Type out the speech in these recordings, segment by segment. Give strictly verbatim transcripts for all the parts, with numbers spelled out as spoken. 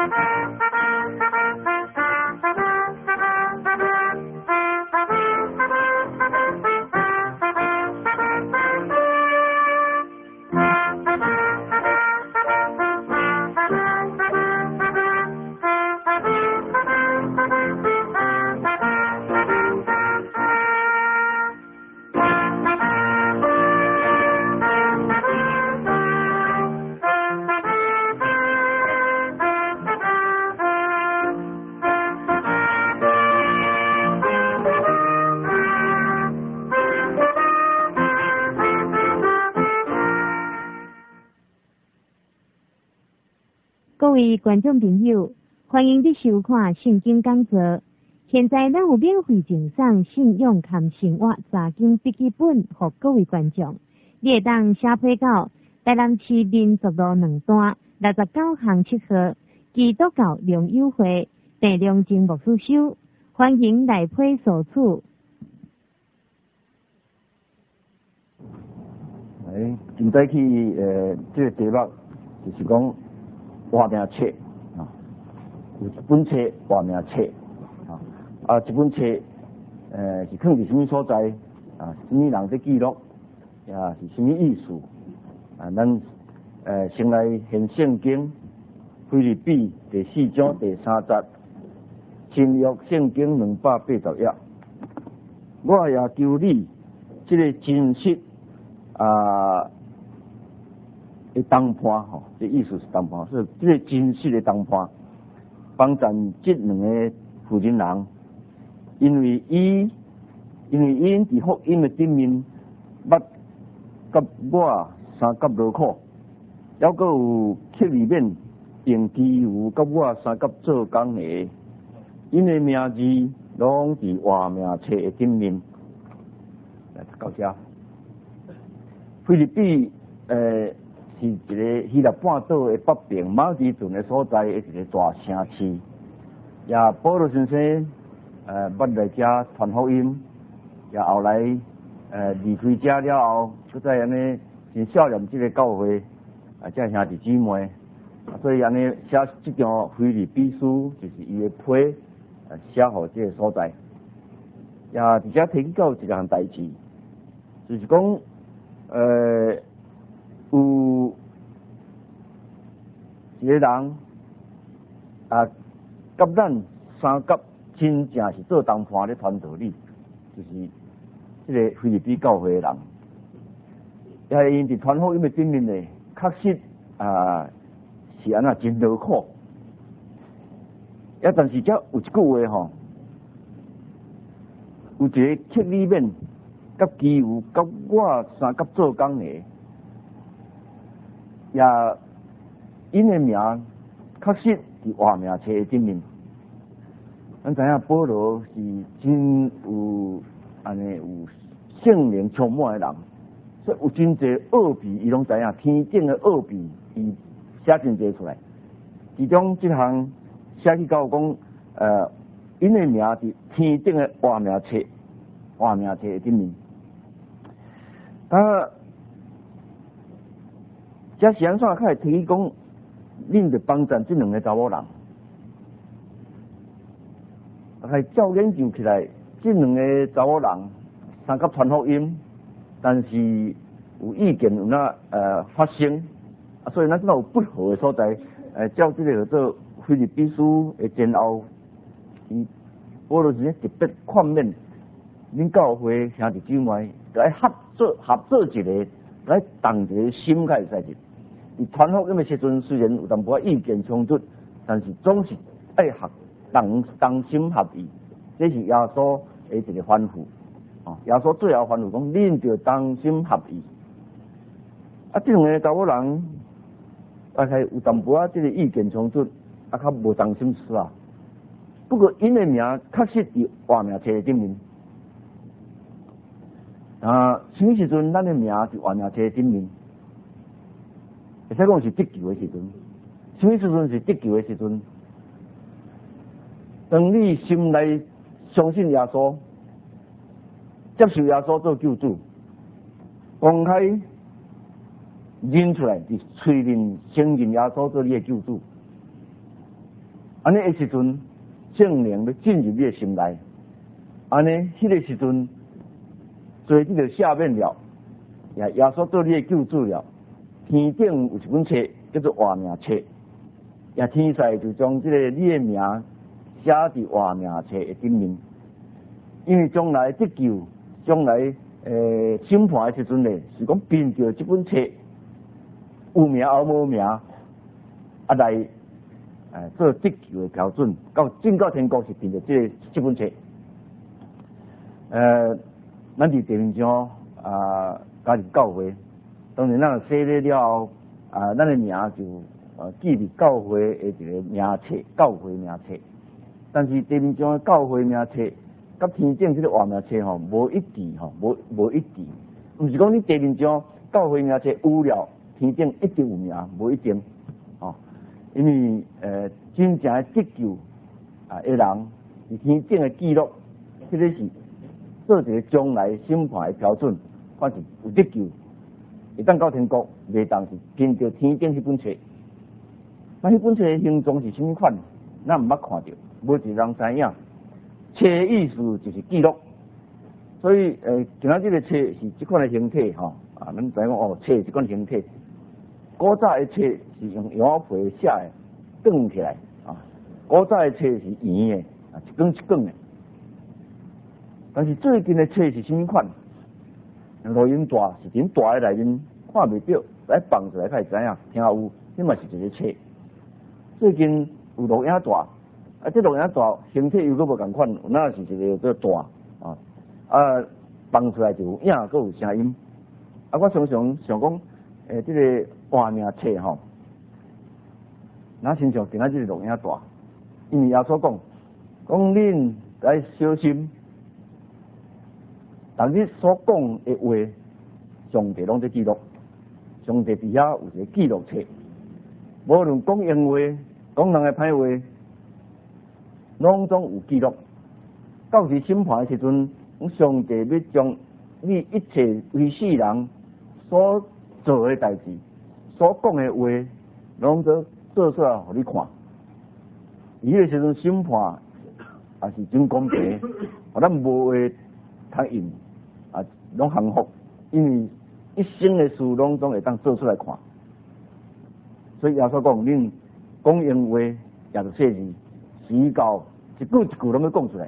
各位观众朋友，欢迎你收看圣经讲座。现在咱有免费赠送信仰含生活查经笔记本给各位观众，你会当写批到台南市民族路两段六十九巷七号基督教良友会陈良经牧师收，欢迎来批索取。 诶，今早起呃，这个题目就是讲活命册啊，有一本册活命册啊，啊，这本册呃是放伫什么所在啊？什么人在记录？啊，是什么意思？啊，咱呃先来现圣经腓立比第四章第三节，新约圣经两百八十页，我也求你这个真实。啊，的谈判吼，这意思是谈判，是这个真实的谈判，帮咱这两个负责人，因为伊，因为因伫福音的顶面，捌甲我三甲劳苦，还佫有刻里面用基有甲我三甲做工的，因的名字拢伫活命册的顶面，来到遮。菲律宾呃是一个希腊半岛的北边马其顿的所在的一个大城市，也保罗先生呃捌来遮传福音，也后来呃离开遮了后，搁再安尼真少念这个教会，啊，这兄弟姊妹，所以安尼写这张腓立比书就是伊的批，呃写互这个所在，也伫遮提到一项代志，就是讲。呃，有一个人啊，甲咱三甲真正是做谈判咧传道理，就是这个菲律宾教会的人，也是因伫传福音的顶面咧，确实啊是安那真劳苦，也但是遮有一句话吼，有一个刻里面。甲基有甲我三甲做工的，也因的名确实伫活命册的顶面。咱知影保罗是真有安尼有圣灵充满的人，所以有真侪奥秘，伊拢知影天顶的奥秘，伊写真侪出来。其中这项写去到讲，呃，因的名伫天顶的活命册，活命册的顶面。啊，这是安怎较会提讲，恁着帮助这两个查某人，还照研究起来，这两个查某人三甲传福音，但是有意见有那呃发生，啊，所以咱知道有不合的所在，呃，照这个叫做腓立比书的前后，伊保罗是特别劝勉恁教会兄弟姊妹来合作合作一个。来动一个心态在这，伊传福音的时阵，虽然有淡薄意见冲突，但是总是爱合同同心合意，这是耶稣的一个吩咐。哦，耶稣最后吩咐讲，恁着同心合意。啊，这两个查某人，啊，还有淡薄仔这个意见冲突，啊，较无同心思啊。不过因的名确实伫活命册顶面。啊，什么时阵咱的名是活命册顶面？会使讲是得救的时阵。什么时阵是得救的时阵？当你心内相信耶稣，接受耶稣做救主，公开认出来，伫嘴面承认耶稣做你的救主， 安尼诶时阵，圣灵要进入你诶心内，安尼迄个时阵，做你就赦免了，也耶稣做你诶救主了。天顶有一本册叫做活命册，也天使就将即个你诶名写伫活命册诶顶面，因为将来得救，将来诶审判诶时阵咧，是讲凭着即本册有名也无名，啊来诶做得救诶标准，到进到天国是凭着即个即本册。呃，咱伫地面上啊，加入教会，当然咱洗礼了后，啊，咱诶名就啊记伫教会诶一个名册，教会名册。但是地面上诶教会名册，甲天顶即个活名册吼，无一致吼，无无一致。毋是讲你地面上教会名册有了，天顶一定有名，无一定。哦，因为呃，真正诶得救啊诶人，是天顶诶记录，迄个是做一个将来审判诶标准，看是有得救，会当到天国，袂当是凭着天顶迄本册。那迄本册诶形状是啥物款？咱毋捌看到，无一个人知影。册意思就是记录，所以呃，今仔日个册是即款诶形体吼，啊，咱知影哦，册即款形体。古早诶册是用羊皮写诶，卷起来啊。古早诶册是圆诶，啊，一卷一卷诶。但是最近诶册是啥物款？录音带是伫大诶内面看袂到，来放出来才会知影。听有，迄嘛是一个册。最近有录影带，啊，这录影带形体又搁无共款，有哪是一个做带啊，啊，放出来就有影，搁有声音。啊，我常常想讲，诶、欸，这个活命册吼，咱亲像今仔日录影带，因为耶稣讲，讲恁来小心。但你所讲的话，上帝拢在记录，上帝底下有一个记录册，无论讲闲话、讲人的歹话，拢总有记录。到时审判的时阵，上帝要将你一切为世人所做的代志、所讲的话，拢都做出来互你看。伊个时阵审判也是真公平，互咱无话通用。啊，拢幸福，因为一生的事拢总会当做出来看。所以耶稣讲，恁讲闲话也就写字，时到一句一句拢要讲出来。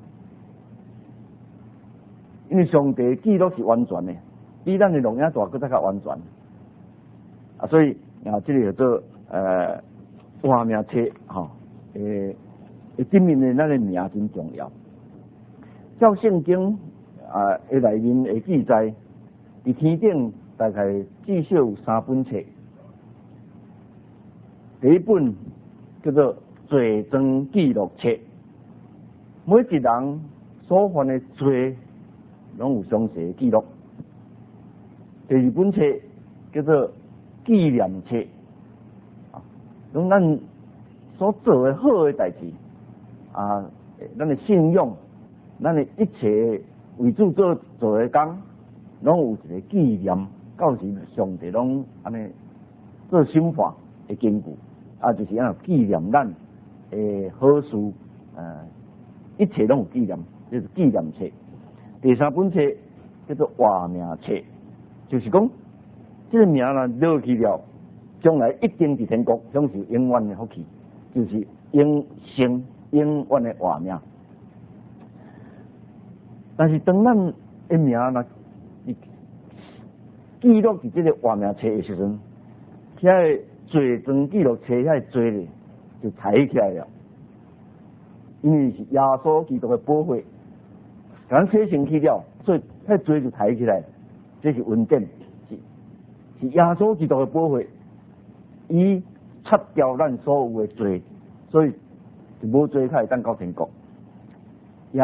因为上帝记录是完全的，比咱的录影带搁再较完全。啊，所以啊，这个叫做呃活命册吼，诶，诶，顶面的咱的名真重要。照圣经。啊，诶，内面会记载，伫天顶大概至少有三本册。第一本叫做罪状记录册，每一人所犯的罪拢有详细记录。第二本册叫做纪念册，啊，讲咱所做的好的代志，啊，咱的信用，咱的一切。为主做做的工，拢有一个纪念，到时上帝拢安尼做审判的根据，啊，就是安纪念咱诶好事，呃，一切拢有纪念，就是纪念册。第三本册叫做活命册，就是讲这个名呢落去了，将来一定伫天国享受永远的福气，就是永生永远的活命。但是当咱的名若记录伫这个活命册的时阵，遐个罪状记录册遐个罪咧就抬起来了，因为是耶稣基督的保护，咱册先去了，所以遐罪就抬起来，这是稳定，是是耶稣基督的保护，伊擦掉咱所有的罪，所以就无罪才会当到天国，也。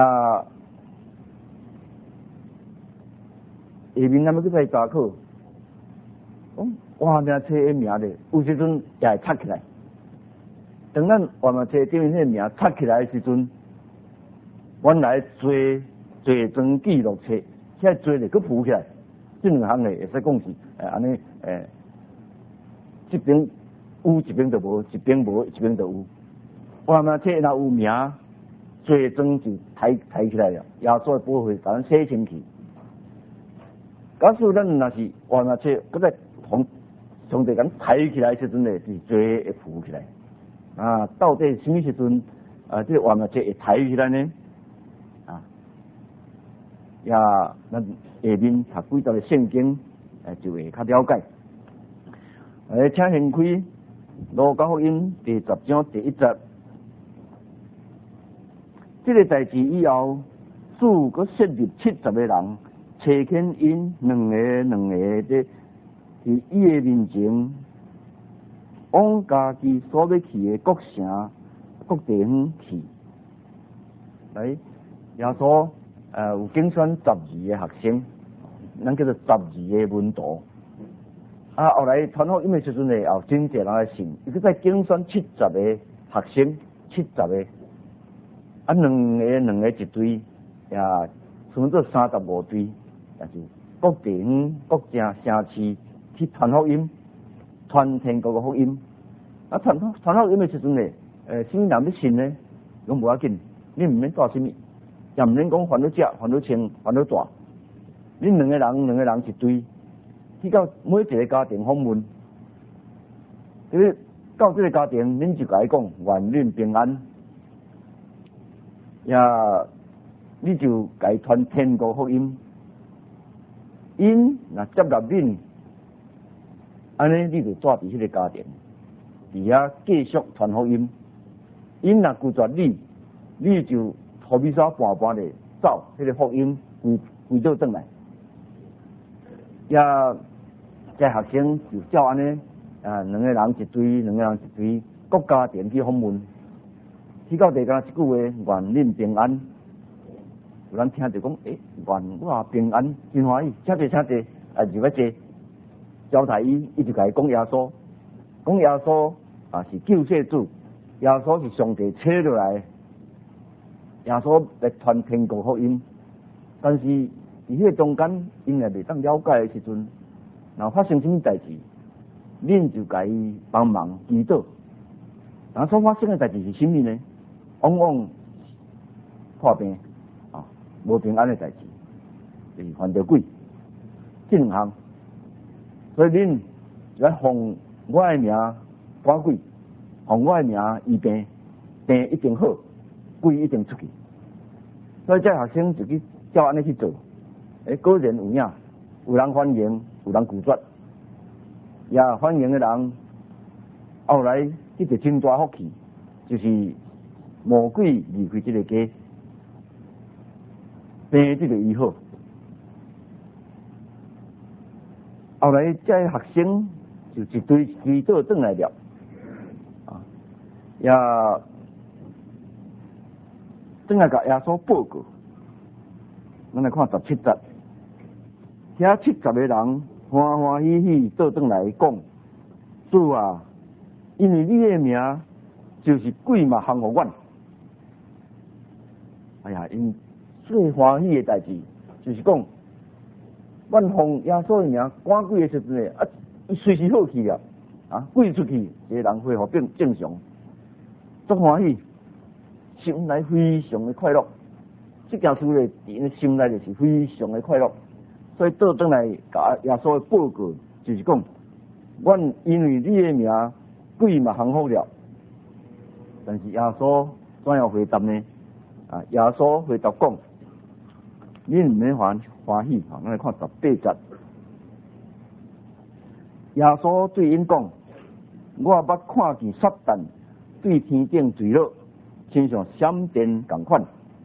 下面咱要去再查考，讲活命册的名咧，有时阵也会插起来。当咱活命册顶面迄个名插起来的时阵，原来罪罪状记录册，遐罪咧佫浮起来。这两项咧会使讲是诶安尼诶，一边有一边就无，一边无一边就有。 外面册若有名，罪状就抬抬起来了，耶稣的宝血把咱洗清去。假使咱若是外面册，搁再从上帝咱抬起来时阵呢，是罪会浮起来。啊，到底什么时阵啊？这个外面册会抬起来呢？啊，也咱下面读几道的圣经，诶，就会较了解。诶，请先开《路加福音》第十章第一节。这个代志以后，主佮设立七十个人，找遣因两个两个的伫伊的面前，往家己所要去的各城各地方去。来，耶稣呃有竞选十二个学生，咱叫做十二个门徒。啊，后来传福音的时阵呢，有真侪人来信，伊佮再竞选七十个学生，七十个。啊，两个两个一队，也算做三十五队，也就各地方、各城城市去传福音，传天国的福音。啊，传传福音的时阵呢，诶，什么人要信呢？拢无要紧，你唔免带什么，也唔免讲烦恼食、烦恼穿、烦恼大。恁两个人、两个人一队，去到每一个家庭访问，就是到这个家庭，恁就甲伊讲愿恁平安。也，你就甲伊传天国福音，因若接纳恁，安尼你就住伫迄个家庭，伫遐继续传福音。因若拒绝你，你就土米沙半半的走，迄个福音归归倒转来。也，这学生就照安尼，啊，两个人一队，两个人一队，各家庭去访问。去到地家一句话，愿恁平安。有人听着讲，诶，愿我平安，真欢喜，请坐请坐，啊，就要坐。交代伊，伊就甲伊讲耶稣，讲耶稣啊是救世主，耶稣是上帝差落来，耶稣来传天国福音。但是伫迄个中间，因也未当了解的时阵，若发生什么代志，恁就甲伊帮忙祈祷。然后所发生的代志是什么呢？往往破病啊，无平安的代志，就是犯着鬼，这两项。所以恁来奉我的名赶鬼，奉我的名医病，病一定好，鬼一定出去。所以这学生就去照安尼去做，诶，果然有影，有人欢迎，有人拒绝。也欢迎的人，后来一个真大福气，就是魔鬼离开这个家，病这个医好。后来这些学生就一堆一堆倒转来了，啊，也转来甲耶稣报告。咱来看十七节，遐七十个人欢欢喜喜倒转来讲：主啊，因为你的名就是鬼嘛降服阮。哎呀，因最欢喜的代志就是讲，阮奉耶稣的名赶鬼的时阵呢，啊，伊随时好去了，啊，鬼出去，这个人恢复变正常，足欢喜，心内非常的快乐。这件事呢，伫心内就是非常的快乐。所以倒转来甲耶稣的报告，就是讲，阮因为你的名，鬼嘛降服了。但是耶稣怎样回答呢？啊，耶稣回答讲：你唔免欢欢喜，哈，咱来看十八节。耶稣对因讲：我捌看见撒旦对天顶坠落，亲像闪电共款。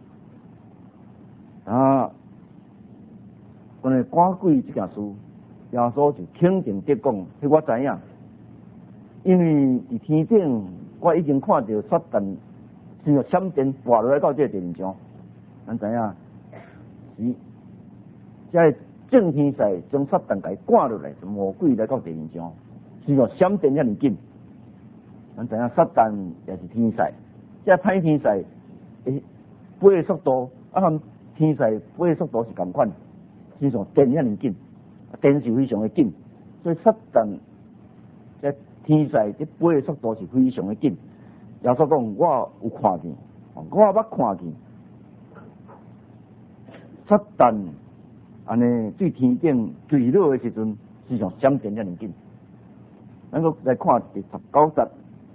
啊，关于赶鬼这件事，耶稣就肯定地讲：迄我知影，因为伫天顶我已经看到撒旦亲像闪电滑落来到这个地面上，咱知影，是这正天使将撒旦给赶落来，魔鬼来到地面上，亲像闪电遐尼紧。咱知影撒旦也是天使，这歹天使诶飞的速度啊，和天使飞的速度是同款，亲像电遐尼紧，电是非常的紧，所以撒旦这天使这飞的速度是非常的紧。 耶稣讲，我有看见，我捌看见，撒旦安尼对天顶坠落的时阵，是像闪电遐尼紧。咱个来看第十九节，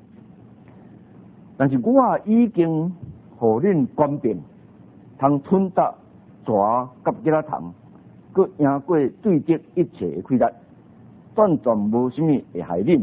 但是我已经互恁官兵，通吞达蛇甲吉拉虫，佮赢过对敌一切的溃烂，断全无啥物会害恁。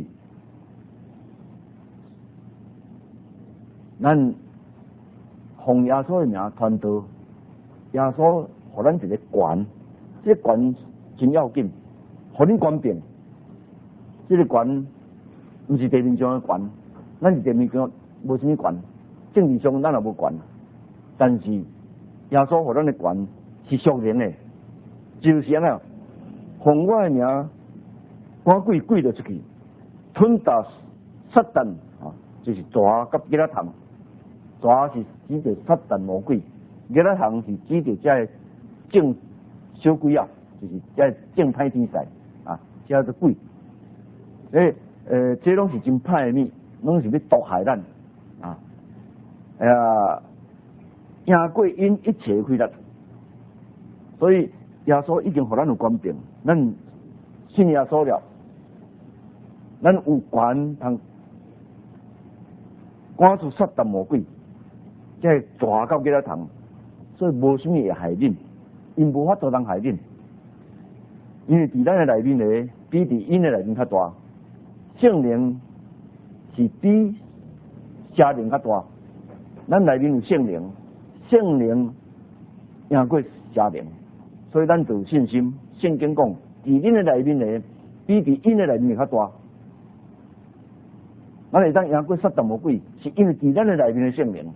咱奉耶稣的名传道，耶稣互咱一个权，这个权真要紧，互恁官兵。这个权不是地面上的权，咱是地面上无什么权，政治上咱也无权，但是耶稣互咱的权是属灵的，就是安尼，奉我的名赶鬼鬼了出去，吞达撒旦啊，就是蛇甲吉拉虫。蛇是指着撒旦魔鬼，吉拉虫是指着这正小鬼啊，就是这正歹天使啊，叫做鬼。诶，呃，这拢是真歹的物，拢是要毒害咱啊！哎呀，赢过因一切亏难，所以耶稣已经互咱有权柄，咱信耶稣了，咱有权通赶出撒旦魔鬼，即系蛇到几多虫，所以无什么会害恁，因无法度通害恁，因为伫咱的内面咧，比伫因的内面较大。圣灵是比邪灵较大，咱内面有圣灵，圣灵赢过邪灵，所以咱就有信心。圣经讲，伫恁的内面咧，比伫因的内面较大。咱会当赢过撒旦魔鬼，是因为伫咱的内面的圣灵。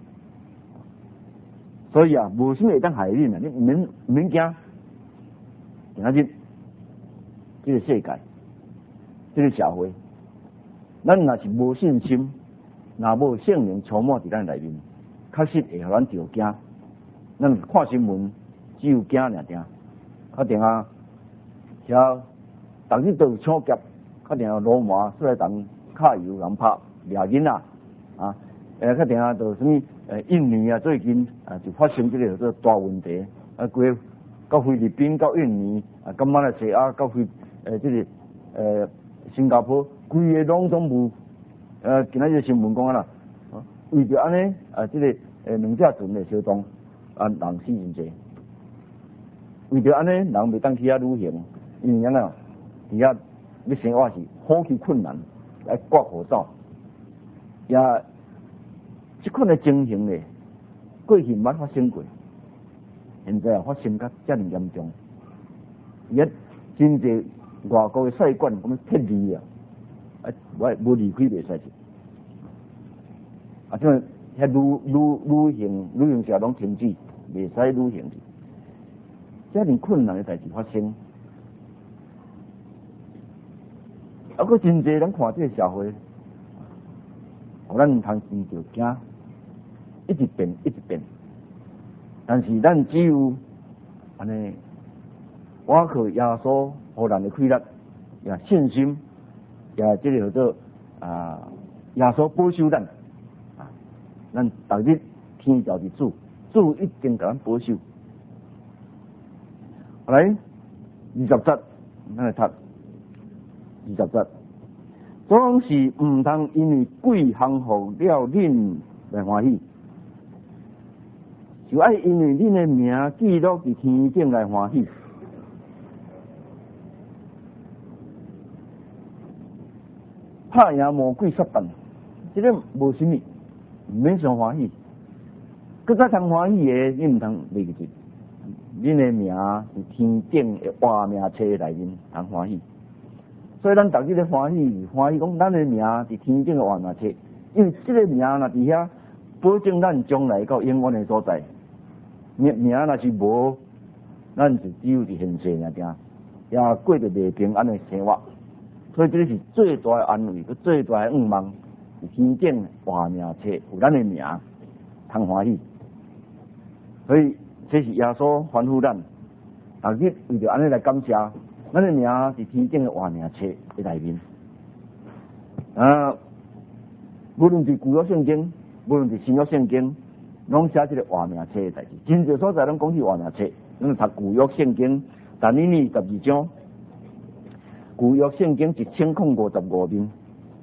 所以啊，无啥物会当害恁啊，你唔免唔免惊。今仔日这个世界，这个社会。咱若是无信心，若无圣灵充满伫咱内面，确实会互咱着惊。咱看新闻只有惊尔定，确定啊，遐逐日都有抢劫，确定啊罗马出来人卡油人拍掠囡仔啊，诶，确定啊，就什物诶印尼啊，最近啊就发生这个做大问题啊，规到菲律宾到印尼啊，到马来西亚到菲诶这个诶新加坡。规个拢总无，呃，今仔日新闻讲啊啦，为着安尼啊，这个诶两只船的相撞，啊人死真济。为着安尼，人袂当去遐旅行，因为安尼，伫遐要生活是好去困难，来刮口罩，也即款的情形咧，过去毋捌发生过，现在啊发生甲遮尔严重，也真济外国的使馆咁样撤离啊。啊，我无离开袂使去，啊，即个遐旅旅旅行旅行社拢停止，袂使旅行去。遮尔困难的代志发生，啊，佫真济人看这个社会，互咱通真着惊，一直变一直变。但是咱只有安尼，我靠耶稣互咱的气力，也信心。也这个叫做啊，耶稣保守咱啊，咱逐日天照伫主，主一定甲咱保守。来二十节，咱来读二十节，总是毋通因为鬼降服了恁来欢喜，就爱因为恁的名记录伫天顶来欢喜。拍赢魔鬼撒旦，这个无什么，唔免上欢喜。更加通欢喜的，你唔通袂记住，恁的名伫天顶的活命册内面通欢喜。所以咱逐日咧欢喜，欢喜讲咱的名伫天顶的活命册，因为这个名若伫遐，保证咱将来到永远的所在。名名若是无，咱就只有伫现世尔定，也过着袂平安的生活。所以这是最大的安慰，佮最大的愿望。天顶活命册有咱的名，通欢喜。所以这是耶稣吩咐咱，逐日为着安尼来感谢，咱的名是天顶的活命册的内面。啊，无论是旧约圣经， 无论是新约圣经，拢写这个活命册的代志。真侪所在拢讲起活命册，咱读旧约圣经，但尼尼十二章，旧约圣经一千零五十五面。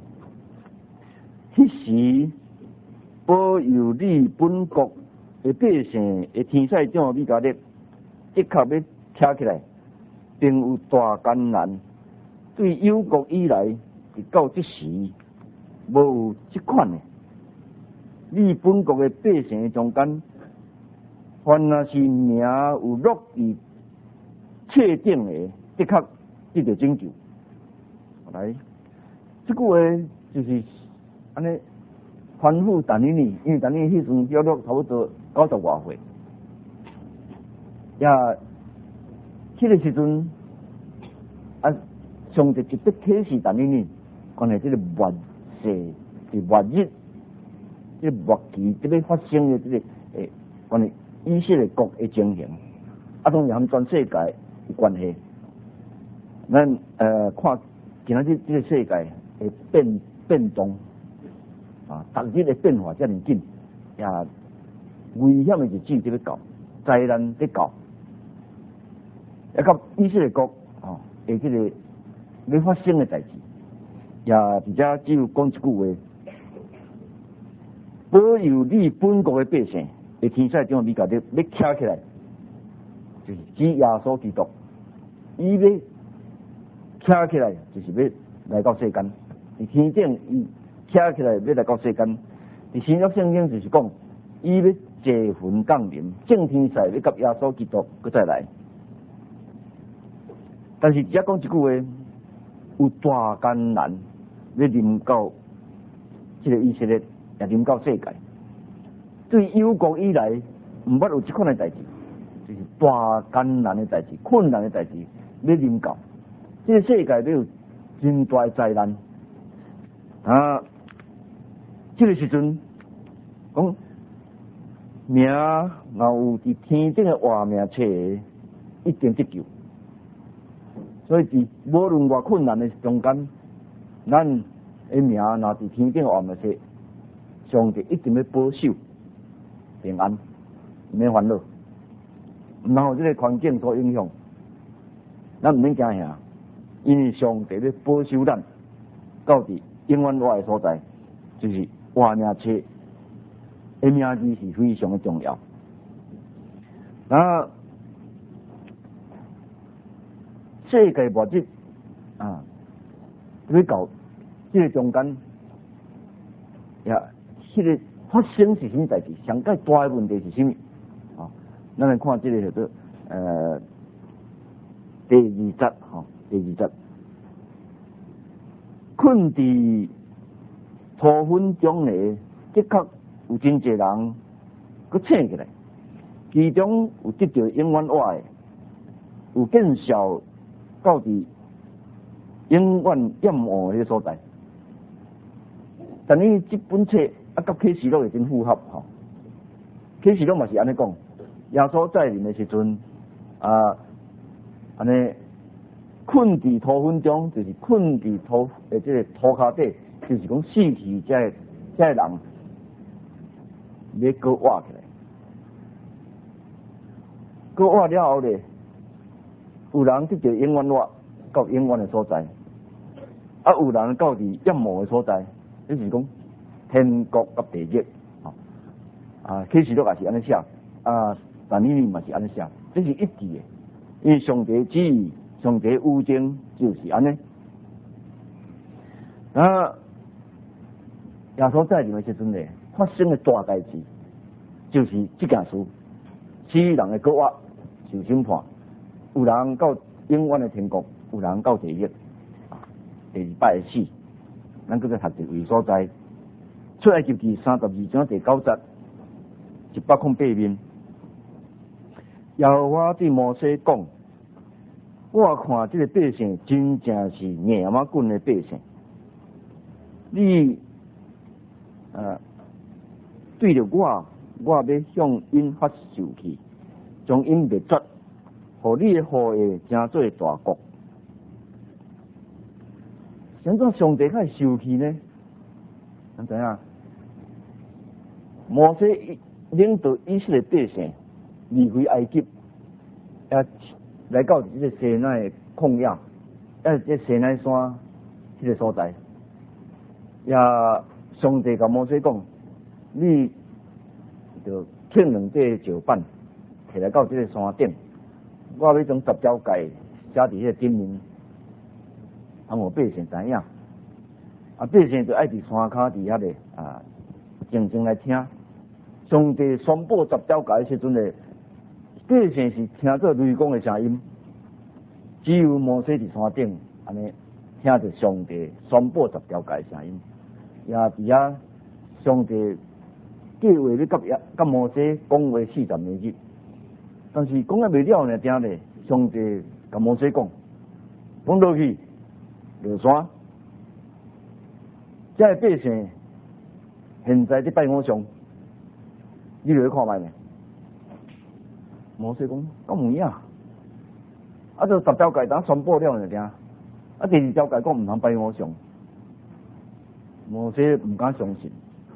迄时，保佑你本国的百姓的天使长米迦勒，一刻要跳起来，并有大艰难。对有国以来，直到即时，无有即款的。你本国的百姓的中间，凡若是名有落于册顶的，的确得到拯救。来，这句话就是安尼反复但尼尼，因为但尼尼迄阵约略差不多九十外岁，也迄个时阵啊，上帝就要启示但尼尼，关系这个末世是末日。这末期这要发生的这个诶，关于以色列国的情形，啊，当然和全世界有关系。咱呃看今仔日这个世界会变变动啊，逐日的变化遮尔紧，也危险的日子就要到，灾难在到，也到以色列国哦，诶，这个要发生的代志，也而且只有讲一句话。保佑你本国的百姓，的天使长米迦勒要站起来，就是指耶稣基督。伊要站起来，就是要来到世间。伫天顶，伊站起来要来到世间。伫新约圣经就是讲，伊要坐魂降临，正天使要甲耶稣基督佮再来。但是只讲一句话，有大艰难要临到这个以色列。也临到世界，对有国以来，毋捌有即款的代志，就是大艰难的代志、困难的代志，要临到。这个世界要有真大的灾难啊！这个时阵，讲名若有伫天顶的活命册，一定得救。所以伫无论偌困难的中间，咱的名若伫天顶的活命册。上帝一定要保守平安，唔免烦恼，唔通互这个环境所影响。咱唔免惊吓，因为上帝要保守咱到伫永远活的所在，就是活命册的名字是非常的重要。那世界末日啊，要到这个中间也。这个发生是什么代志？上界大的问题是什么？啊，咱来看这个叫做呃第二节哈，第二节困伫土坟中的，的确有真侪人佮醒起来，其中有得到永远活的，有见效到伫永远厌恶的所在。但你这本册。啊，甲启示录会真符合吼。启示录嘛是安尼讲，耶稣在临的时阵，啊，安尼困伫土坟中，就是困伫土诶，这个土骹底，就是讲死去这个这个人，要搁活起来，搁活了后咧，有人得到永远活到永远的所在，啊，有人到伫厌恶的所在，就是讲。天国甲地狱，啊，启示录也是安尼写，啊，但尼尼嘛是安尼写，这是一致的，因为上帝旨意、上帝预定就是安尼。啊，耶稣在临的时阵咧，发生的大代志，就是这件事，死人的搁活受审判，有人到永远的天国，有人到地狱，第二摆的死，咱搁再读一位所在。出埃及记三十二章第九节，一百零八面。耶和华对摩西讲：“我看这个百姓真正是野马滚的百姓，你呃对着我，我要向因发受气，将因灭绝，互你的后裔成做大国。”怎怎上帝较受气呢？咱知影？ 摩西领导以色列百姓离开埃及，也来到这个西奈的旷野，也这西奈山这个所在，也上帝甲摩西讲，你就捡两块石板，摕来到这个山顶，我要将十条诫写伫迄个顶面，让我百姓知影。啊，百姓就爱伫山骹伫遐咧啊，静静来听。上帝宣布十条诫的时阵咧，百姓是听着雷公的声音，只有摩西伫山顶安尼听着上帝宣布十条诫的声音，也伫遐上帝计划要甲甲摩西讲话四十个日，但是讲啊未了呢，听咧上帝甲摩西讲，讲落去落山。这百姓现在伫拜偶像，你落去看卖呢？摩西讲，咁有影，啊，就十条诫当宣布了呢，听，啊，第二条诫讲唔通拜偶像，摩西唔敢相信。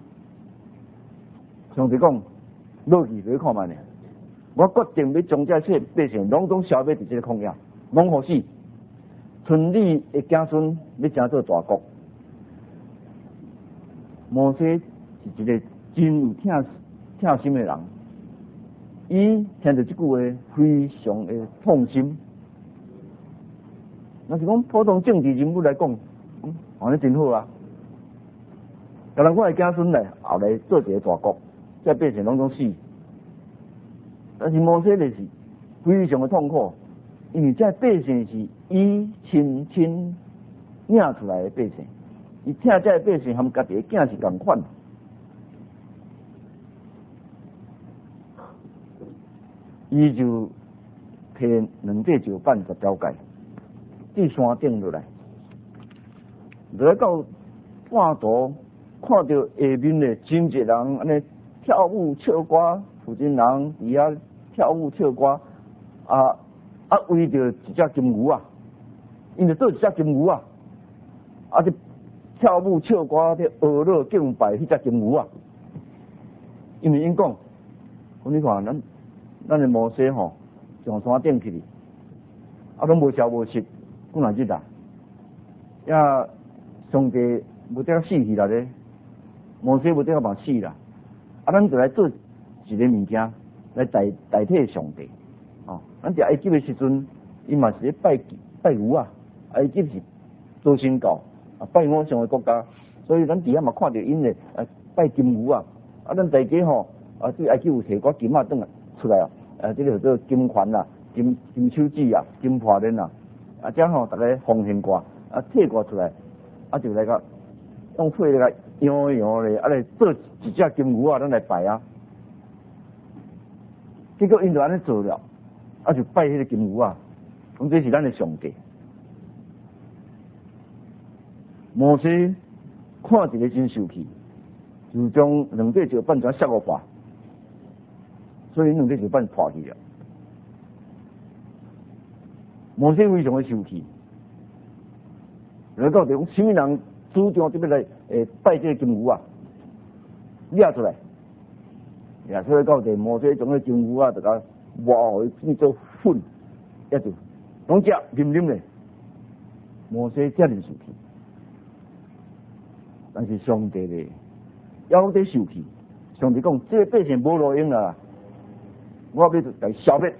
上帝讲，落去落去看卖呢？我决定要将这些百姓拢总消灭伫这个旷野，拢互死，剩你的子孙要成做大国。摩西是一个真有疼疼心的人，伊听到这句话非常的痛心。若是讲普通政治人物来讲，嗯，安尼真好啊！甲人我的子孙来后来做一个大国，再变成拢总死。但是摩西就是非常的痛苦，因为这百姓是伊亲亲领出来的百姓。伊听这百姓含家己的囝是共款，伊就摕两块石板十条诫，伫山顶落来，落来到半途，看到下面的真济人安尼跳舞唱歌，附近人伫遐跳舞唱歌，啊啊围着一只金牛啊，因着做一只金牛啊，啊这。跳舞唱歌伫娱乐敬拜迄只金牛啊，因为因讲，你看咱咱的摩西吼上山顶去哩，啊拢无消无息，几若日啊，也上帝无得死去啦咧，摩西无得嘛死啦，啊咱就来做一个物件来代代替上帝，哦，咱伫埃及的时阵，伊嘛是咧拜拜牛啊，埃及是做神教。啊，拜偶像的国家，所以咱伫遐嘛看到因咧，啊拜金牛啊，啊咱大家吼，啊对埃及有摕寡金啊，转来出来啊，啊这个叫做金环啦、金金手指啊、金破链啊，啊这样吼大家奉献挂，啊摕挂出来，啊就来个用火来摇摇咧，啊来做一只金牛啊，咱来拜啊。结果因就安尼做了，啊就拜迄个金牛啊，讲这是咱的上帝。摩西看一个真受气，就将两块石板全削互破，所以两块石板破去了。摩西非常的受气，来到底讲什么人主张这边来诶拜这个金牛啊，抓出来，抓出来到底摩西将个金牛啊，大家挖互伊变做粉，一就拢食啉啉咧，摩西遮尔受气。但是上帝咧，要得受气。上帝讲，这个百姓无路用啦，我要来消灭。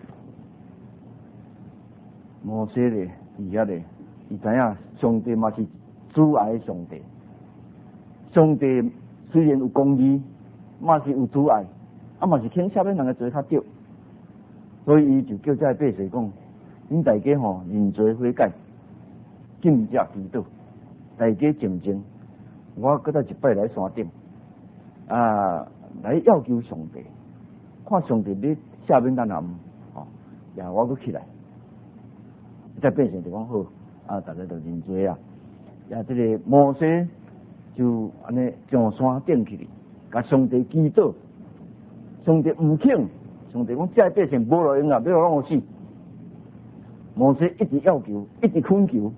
摩西咧，伫遐咧，伊知影上帝嘛是主爱的上帝。上帝虽然有公义，嘛是有主爱，啊嘛是肯消灭人的罪较少。所以伊就叫这百姓讲，恁大家吼认罪悔改，敬拜祈祷，大家静静。我搁再一摆来山顶，啊，来要求上帝，看上帝你下面咱也毋，吼，也我搁起来，再变成就讲好，啊，大家就认罪啊，也这个摩西就安尼上山顶去哩，甲上帝祈祷，上帝毋肯，上帝讲这百姓无路用啊，要让我死，摩西一直要求，一直恳求，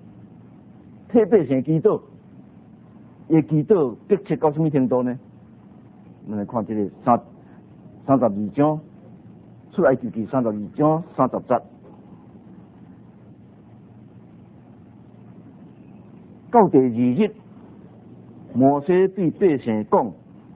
替百姓祈祷。伊祈祷迫切到什么程度呢？ 咱来看这个三三十二章，出埃及记三十二章三十节。到第二日，摩西对百姓讲：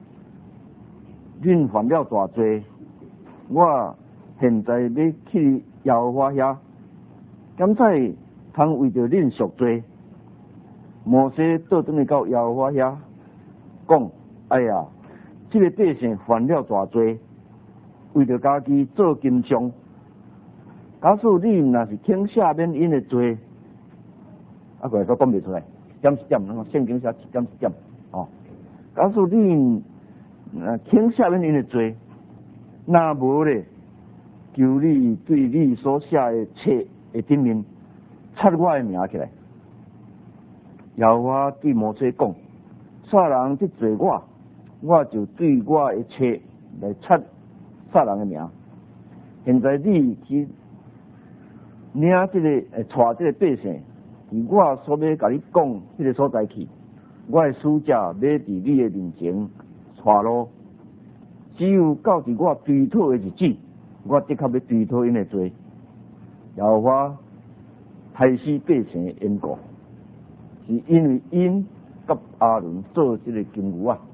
恁犯了大罪，我现在要去耶和华遐，敢在通为着恁赎罪。摩西倒转去到耶和华遐，讲：哎呀，这个百姓犯了大罪，为着家己做金像。假使你若是肯赦免因的罪，啊，过来都讲袂出来。点一点，那圣经写一点一点哦。假使你呃肯赦免因的罪，那无咧，求你对你所写的册的顶面插我的名起来。耶和华对摩西讲：撒人得罪我，我就对我的册来插撒人的名。现在你去领这个呃，带这个百姓。我所要甲你讲这个所在去，我的使者要伫你的面前带路，只有到伫我追讨的日子，我的确要追讨因的罪。耶和华杀死百姓的缘故，是因为因甲亚伦做这个金牛啊。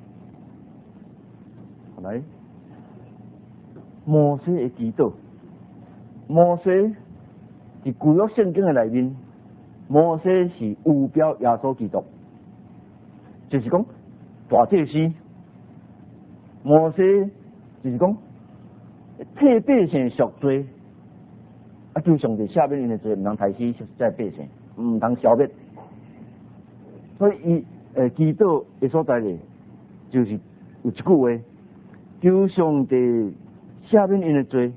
来，摩西的祈祷，摩西伫旧约圣经的内面。摩西是有标耶稣基督，就是讲大祭司。摩西就是讲替百姓赎罪，啊，就上帝赦免因的罪，唔通杀死这百姓，唔通消灭。所以伊诶祈祷的所在咧，就是有一句话，求上帝赦免因的罪。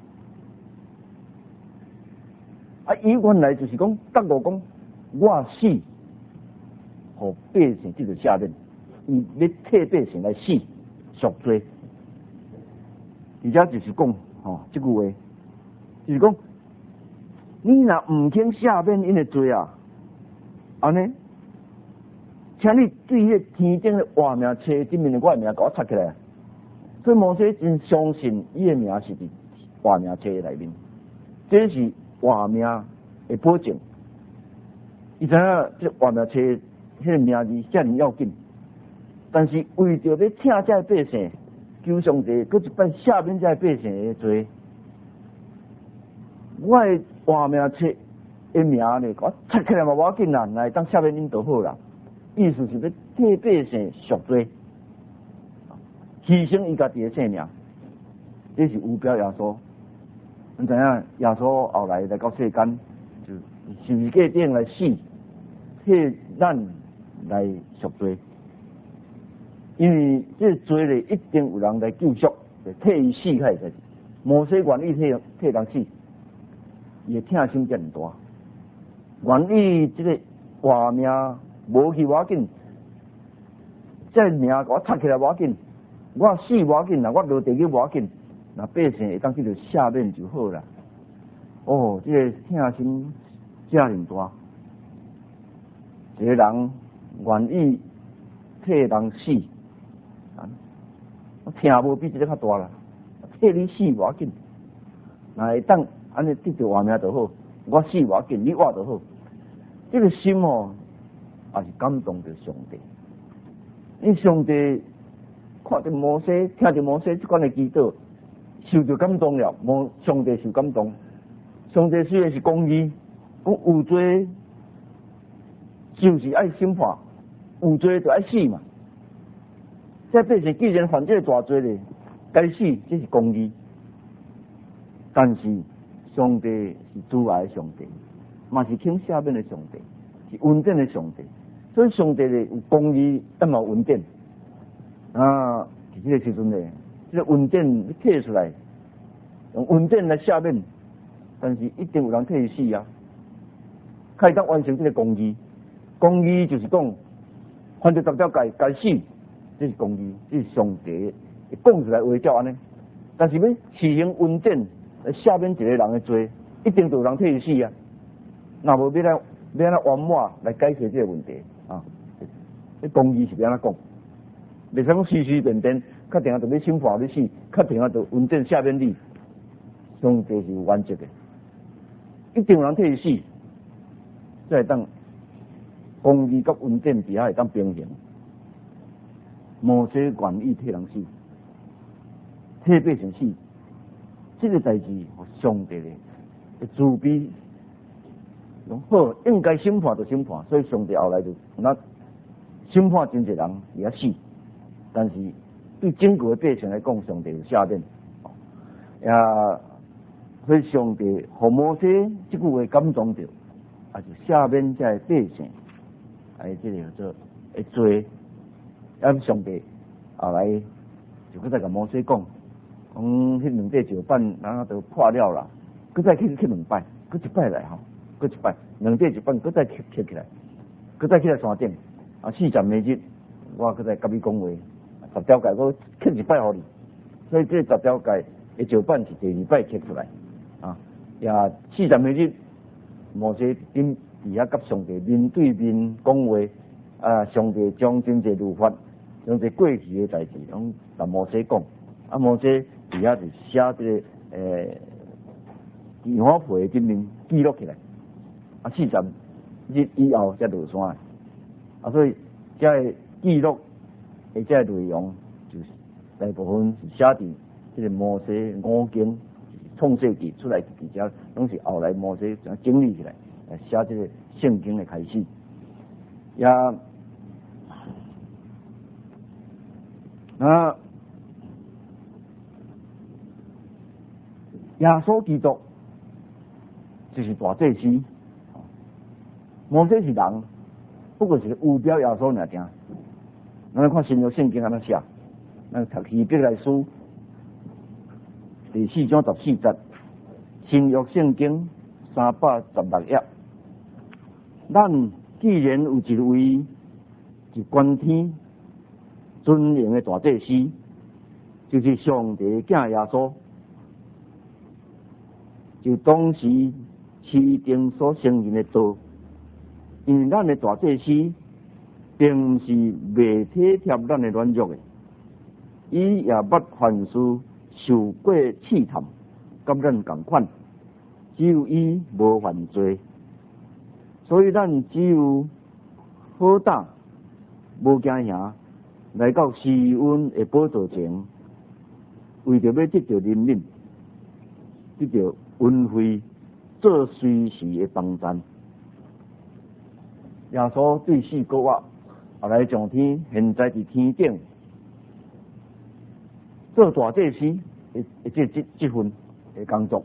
啊，伊原来就是讲，觉悟讲，我死，互百姓这个赦免，伊要替百姓来死赎罪。而且就是讲，吼、哦，这句话，就是讲，你若唔肯赦免因的罪啊，安尼，请你对迄天顶的活命册顶面的我的名，给我插起来。所以摩西真相信伊的名是伫活命册内面，这是。活命的保证，伊知影这活命册迄个名字遮尔要紧，但是为着要请这百姓，求上帝搁一摆赦免这百姓的罪，我的活命册的名呢，我拆起来嘛无要紧啦，来当赦免恁就好啦。意思是要替百姓赎罪，牺牲伊家己的性命，这是有表耶稣。你知影耶稣后来来到世间，就十字架顶来死，替咱来赎罪。因为这罪咧一定有人来救赎，替伊死开才是。摩西愿意替替人死，伊的痛心遮尔大，愿意这个活命无去无要紧，这命给我插起来无要紧，我死无要紧啦，我落地狱无要紧。那百姓会当去着下面就好啦。哦，这个痛心遮尔大，一个人愿意替人死，啊，我听无比这个较大啦。替你死无要紧，那会当安尼得到活命就好。我死无要紧，你活就好。这个心哦，也是感动着上帝。因上帝看着摩西，听着摩西这款的祈祷。受着感动了，望上帝受感动。上帝虽然是公义，讲有罪就是爱审判，有罪就爱死嘛。这百姓既然犯这个大罪咧，该死这是公义。但是上帝是慈爱的上帝，嘛是肯赦免的上帝，是恩典的上帝。所以上帝咧有公义，也嘛有恩典。啊，是这个时阵咧。这个恩典摕出来，用恩典来赦免，但是一定有人替伊死啊！开当完成这个公义，公义就是讲，犯着十条戒该死，这是公义，这是上帝讲出来话叫安尼。但是要施行恩典来赦免一个人的罪，一定就有人替伊死啊！那无要来要安怎圆满来解决这个问题啊？这公义是要安怎讲？ 袂使讲随随便便，确定啊，就要审判你死，确定啊，就运转赦免你。上帝是有原则的，一定有人替伊死，才会当公义甲运转底下会当平衡。摩西愿意替人死，替百姓死，这个代志，上帝的慈悲。好，应该审判就审判，所以上帝后来就那审判真侪人也死，但是对整个百姓来讲，上帝有赦免，也所以上帝和摩西这句话感动着，啊就赦免这百姓，哎，这个叫做会罪，啊上帝后来就搁再甲摩西讲，讲迄两块石板，然后都破了啦，搁再去去两摆，搁一摆来吼。搁一摆，两块一摆，搁再刻刻起来，搁再起来山顶。啊，四十每日，我搁再甲你讲话，十条界我刻一摆互你。所以这十条界的石板是第二摆刻出来。啊，也四十每日，摩西顶伫遐甲上帝面对面讲话。啊，上帝将真济律法，将这过去的代志，拢甲摩西讲。啊，摩西伫遐就写这个诶，莲花皮顶面记录起来。啊，四十日以后才落山，啊，所以这个记录的这个内容，就是大部分是写伫这个摩西五经创世纪出来比较，拢是后来摩西整理起来，写这个圣经的开始。也那耶稣基督就是大祭司。摩西是人，不过是有表耶稣尔定。咱来看新约圣经安怎写，咱读希伯来书第四章十四节，新约圣经三百十六页。咱既然有一位是关天尊荣的大祭司，就是上帝的囝耶稣，就当时市定所承认的道。因为咱的大祭司并不是未体贴咱的软弱的，伊也捌凡事受过试探，甲咱同款，只有伊无犯罪，所以咱只有好胆，无惊吓，来到施恩的宝座前，为着要得到怜悯，得到恩惠，做随时的帮赞。耶稣对死过活，后来上天，现在伫天顶做大祭司的这这这份的工作，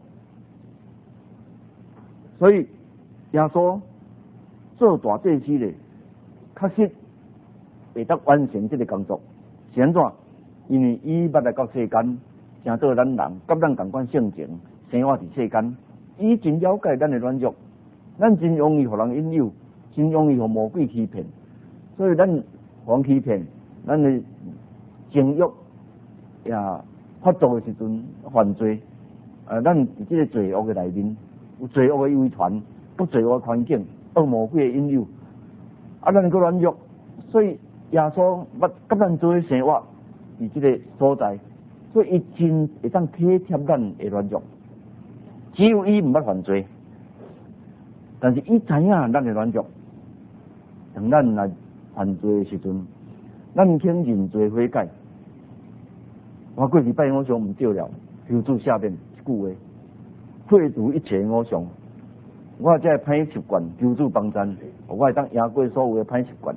所以耶稣做大祭司的，确实会得完成这个工作。是安怎？因为伊捌来到世间，成做咱人，甲咱同款性情，生活伫世间，伊真了解咱的软弱，咱真容易互人引诱。真容易互魔鬼欺骗，所以咱互人欺骗，咱的情欲也发作的时阵犯罪，啊，咱伫这个罪恶的内面，有罪恶的遗传，有罪恶的环境，有魔鬼的引诱，啊，咱个软弱，所以耶稣捌甲咱做生活伫这个所在，所以伊真会当体贴咱的软弱，只有伊毋捌犯罪，但是伊知影咱的软弱。当咱来犯罪的时阵，咱肯认罪悔改。我过去拜偶像毋对了，求主赦免一句话，废除一切偶像。我这歹习惯，求主帮赞，我会当赢过所有的歹习惯。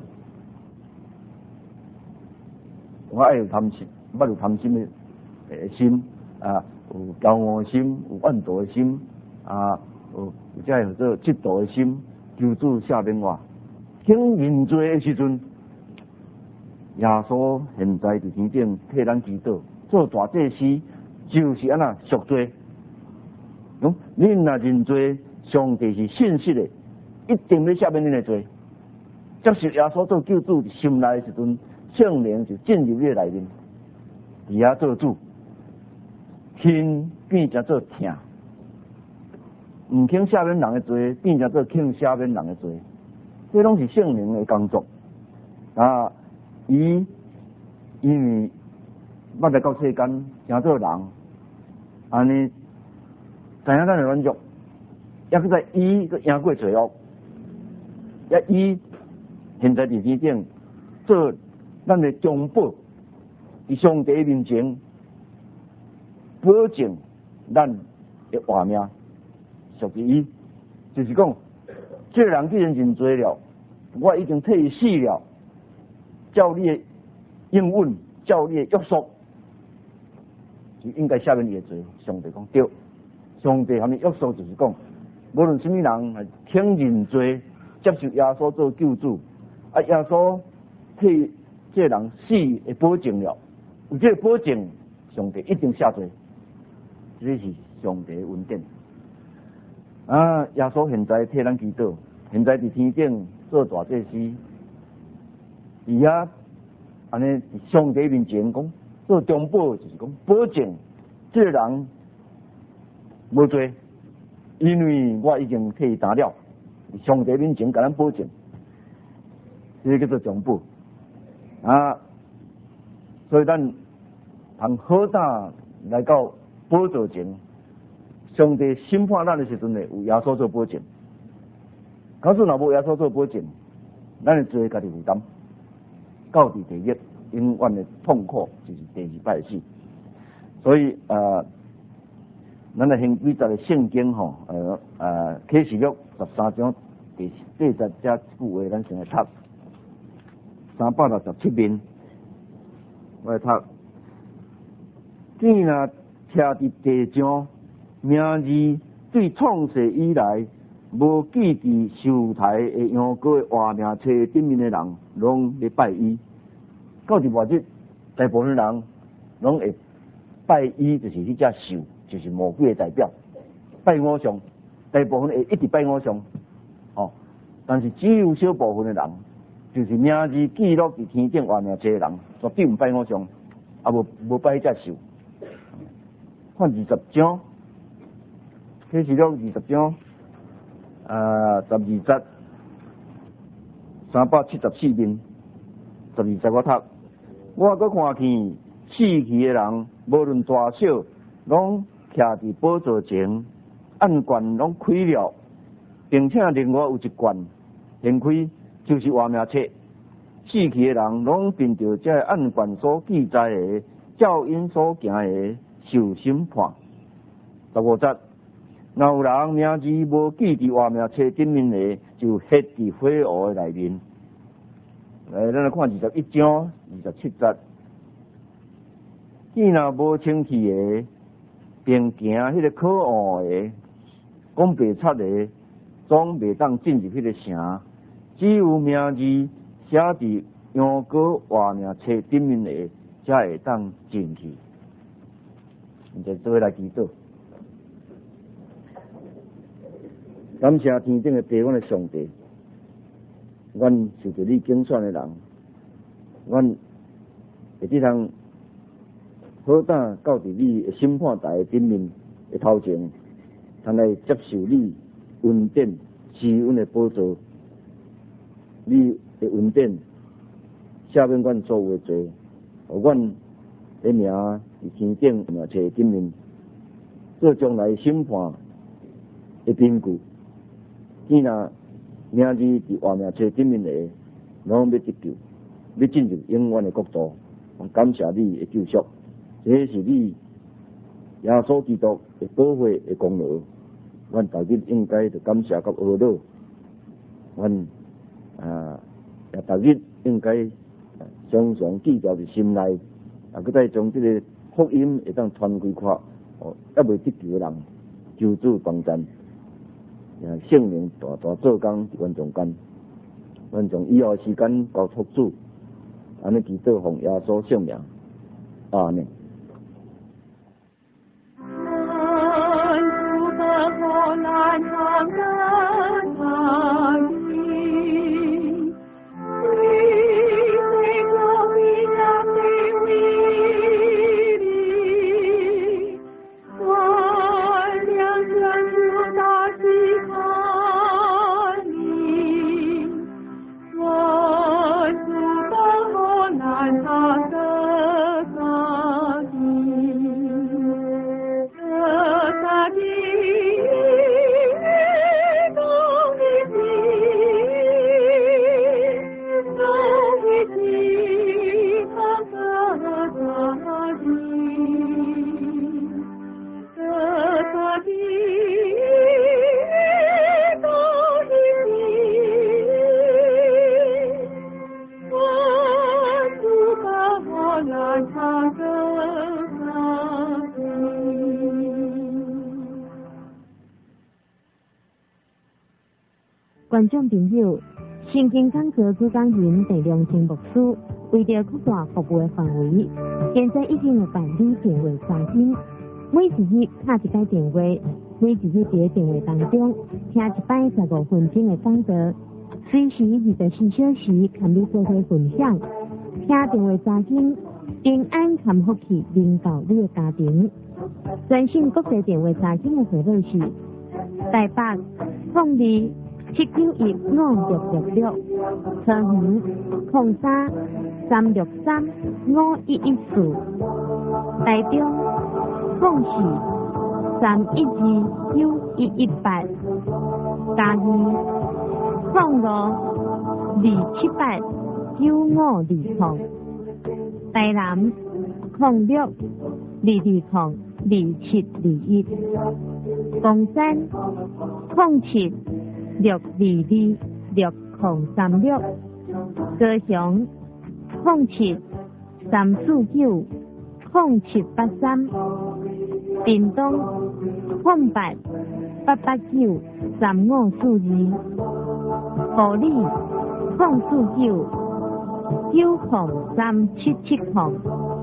我爱有贪心，捌有贪心的诶心啊，有骄傲的心，有怨妒的心啊，有有这有做嫉妒的心，求主赦免我。肯认罪的时阵，耶稣现在伫天顶替咱祈祷，做大祭司就是安那赎罪。嗯，恁若认罪，上帝是信实的，一定要赦免恁的罪。接受耶稣做救主心内的时阵，圣灵就进入你内面，伫遐做主，轻变成做疼，毋肯赦免人的罪，变成做肯赦免人的罪。这拢是圣灵的工作啊！伊伊因为捌来到世间，成做人，安尼知影咱的软弱，也搁在伊搁赢过罪恶，也伊现在伫天顶做咱的中保，伫上帝面前保证咱的活命属于伊，就是讲，这个人既然认罪了，我已经替伊死了，照你的应允，照你的约束，就应该赦免伊的罪。上帝讲对，上帝和你约束就是讲，无论什么人肯认罪，接受耶稣做救主，啊，耶稣替这个人死的保证了，有这个保证，上帝一定赦罪，这是上帝的恩典。啊，耶稣现在替咱祈祷，现在伫天顶做大祭司，而遐安尼伫上帝面前讲做中保，就是讲保证这个人无罪，因为我已经替伊担了，上帝面前甲咱保证，这叫做中保啊。所以咱通好胆来到宝座前，上帝审判咱的时阵呢，有耶稣做保证。假使若无耶稣做保证，咱的罪家己负担，到伫地狱永远的痛苦，就是第二摆死。所以呃，咱来先几节的圣经吼，呃呃，启示录十三章第第十节这句话，咱先来读三百六十七面，我来读。见若徛伫地上，名字对创世以来无记伫受台的羊羔的活命册顶面的人，拢会拜伊。到伫末日，大部分人拢会拜伊，就是迄只兽，就是魔鬼的代表。拜偶像，大部分会一直拜偶像，哦。但是只有小部分的人，就是名字记录伫天顶活命册的人，绝对毋拜偶像，啊无无拜迄只兽。看二十章，启示录二十章，啊十二节，三百七十四面，十二节我读，我搁看见死去的人，无论大小，拢徛伫宝座前，案卷拢开了，并且另外有一卷掀开，就是活命册。死去的人拢凭着这案卷所记载的，照因所行的受审判。十五节，若有人名字无记伫活命册顶面的，就ฮ็伫火湖的内面。来，咱来看二十一章二十七节。见若无清气的，并行迄个可恶的、讲白贼的，总袂当进入迄个城。只有名字写伫羊羔活命册顶面的，才会当进去。现在做来祈祷，感谢天顶的地方的上帝，阮是着你拣选的人，阮会即通好胆到伫你的审判台顶面的头前，通来接受你恩典施恩的宝座，你的恩典赦免阮所有的罪，互阮的名伫天顶嘛册顶面，做将来审判的凭据。见若名字伫活命册顶面的，拢要得救，要进入永远的国度。感谢你的救赎，这是你耶稣基督的宝血的功劳。阮大家应该着感谢甲懊恼，阮啊也大家应该常常记牢伫心内，啊，搁再将这个福音会当传开看，哦，还未得救的人，求主帮助。让圣灵大大做工伫阮中间，阮将以后时间交托主，安尼祈祷奉耶稣圣名，阿门。 我主的河南大的观众朋友，圣经讲座主讲人第两千牧师为着扩大服务的范围，现在已经有办理电话查询。每一日打一摆电话，每一日在电话当中听一摆十五分钟的讲座，随时二十四小时跟你做伙分享。听电话查询，平安和福气领导你的家庭。专线国际电话查询的号码是台北零二七九一五六六六，桃园零三三六三五一一四，台中零四三一二九一一八，嘉义零六二七八九五二零，台南零六二二零二七二一，冈山零七六二二六零三六，高雄零七三四九零七八三，屏东零八八八九三五四二，埔里零四九九零三七七零。